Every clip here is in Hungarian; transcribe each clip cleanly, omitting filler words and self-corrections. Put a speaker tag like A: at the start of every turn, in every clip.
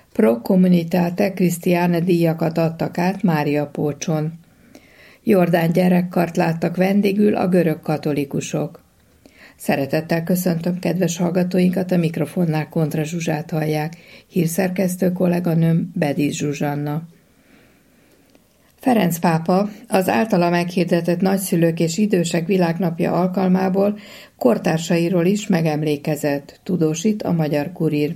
A: Pro Communitate Christiane díjakat adtak át Mária Pócson. Jordán gyerekkart láttak vendégül a görög katolikusok. Szeretettel köszöntöm kedves hallgatóinkat, a mikrofonnál Kontra Zsuzsát hallják, hírszerkesztő kolléganőm Bedis Zsuzsanna. Ferenc pápa az általa meghirdetett Nagyszülők és Idősek Világnapja alkalmából kortársairól is megemlékezett, tudósít a Magyar Kurír.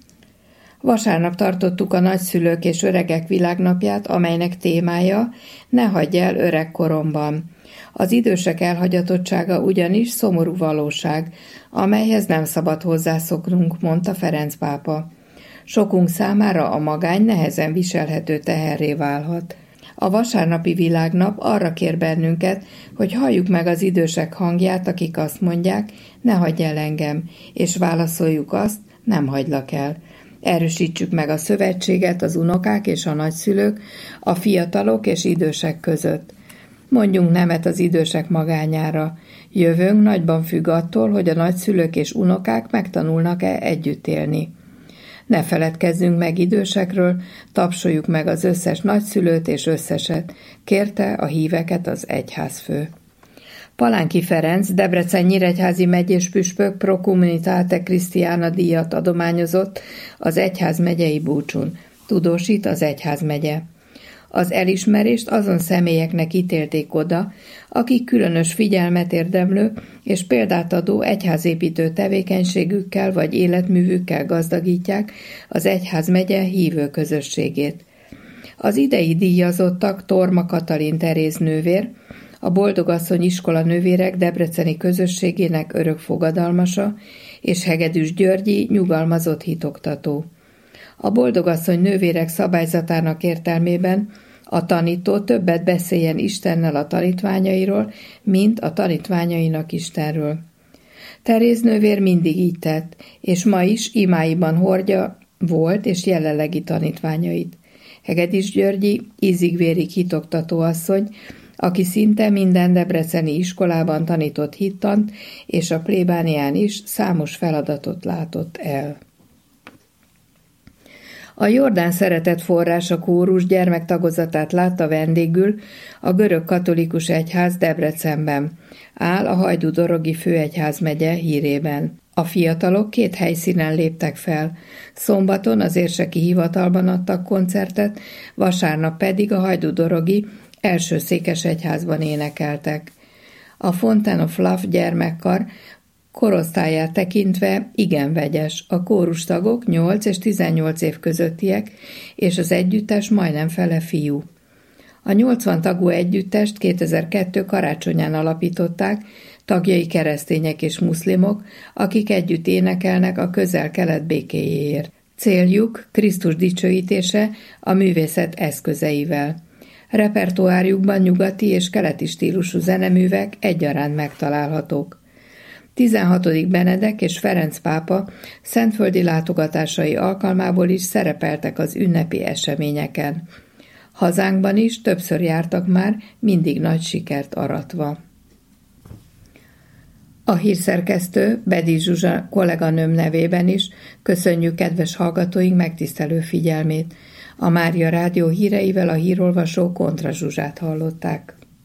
A: Vasárnap tartottuk a Nagyszülők és Öregek Világnapját, amelynek témája Ne hagyj el öregkoromban. Az idősek elhagyatottsága ugyanis szomorú valóság, amelyhez nem szabad hozzászoknunk, mondta Ferenc pápa. Sokunk számára a magány nehezen viselhető teherré válhat. A vasárnapi világnap arra kér bennünket, hogy halljuk meg az idősek hangját, akik azt mondják, ne hagyj el engem, és válaszoljuk azt, nem hagylak el. Erősítsük meg a szövetséget az unokák és a nagyszülők, a fiatalok és idősek között. Mondjunk nemet az idősek magányára. Jövőnk nagyban függ attól, hogy a nagyszülők és unokák megtanulnak-e együtt élni. Ne feledkezzünk meg idősekről, tapsoljuk meg az összes nagyszülőt és összeset, kérte a híveket az egyházfő. Palánki Ferenc, Debrecen Nyíregyházi megyés püspök Pro Communitate Christiane díjat adományozott az egyház megyei búcsún, tudósít az egyházmegye. Az elismerést azon személyeknek ítélték oda, akik különös figyelmet érdemlő és példát adó egyházépítő tevékenységükkel vagy életművükkel gazdagítják az egyházmegye hívő közösségét. Az idei díjazottak Torma Katalin Teréz nővér, a Boldogasszony iskola nővérek debreceni közösségének örök fogadalmasa, és Hegedűs Györgyi nyugalmazott hitoktató. A Boldogasszony nővérek szabályzatának értelmében a tanító többet beszéljen Istennel a tanítványairól, mint a tanítványainak Istenről. Teréz nővér mindig így tett, és ma is imáiban hordja volt és jelenlegi tanítványait. Hegedűs Györgyi ízig-vérig hitoktató asszony, aki szinte minden debreceni iskolában tanított hittant, és a plébánián is számos feladatot látott el. A Jordán Szeretet Forrása kórus gyermektagozatát látta vendégül a görög katolikus egyház Debrecenben, áll a Hajdú-Dorogi főegyházmegye hírében. A fiatalok 2 helyszínen léptek fel, szombaton az érseki hivatalban adtak koncertet, vasárnap pedig a Hajdú-Dorogi első székesegyházban énekeltek. A Fountain of Love gyermekkar korosztályát tekintve igen vegyes, a kórustagok 8 és 18 év közöttiek, és az együttes majdnem fele fiú. A 80 tagú együttest 2002 karácsonyán alapították, tagjai keresztények és muszlimok, akik együtt énekelnek a Közel-Kelet békéjéért. Céljuk Krisztus dicsőítése a művészet eszközeivel. Repertoárjukban nyugati és keleti stílusú zeneművek egyaránt megtalálhatók. 16. Benedek és Ferenc pápa szentföldi látogatásai alkalmából is szerepeltek az ünnepi eseményeken. Hazánkban is többször jártak már, mindig nagy sikert aratva. A hírszerkesztő Bedis Zsuzsa kolléganőm nevében is köszönjük kedves hallgatóink megtisztelő figyelmét. A Mária Rádió híreivel a hírolvasó Kontra Zsuzsát hallották.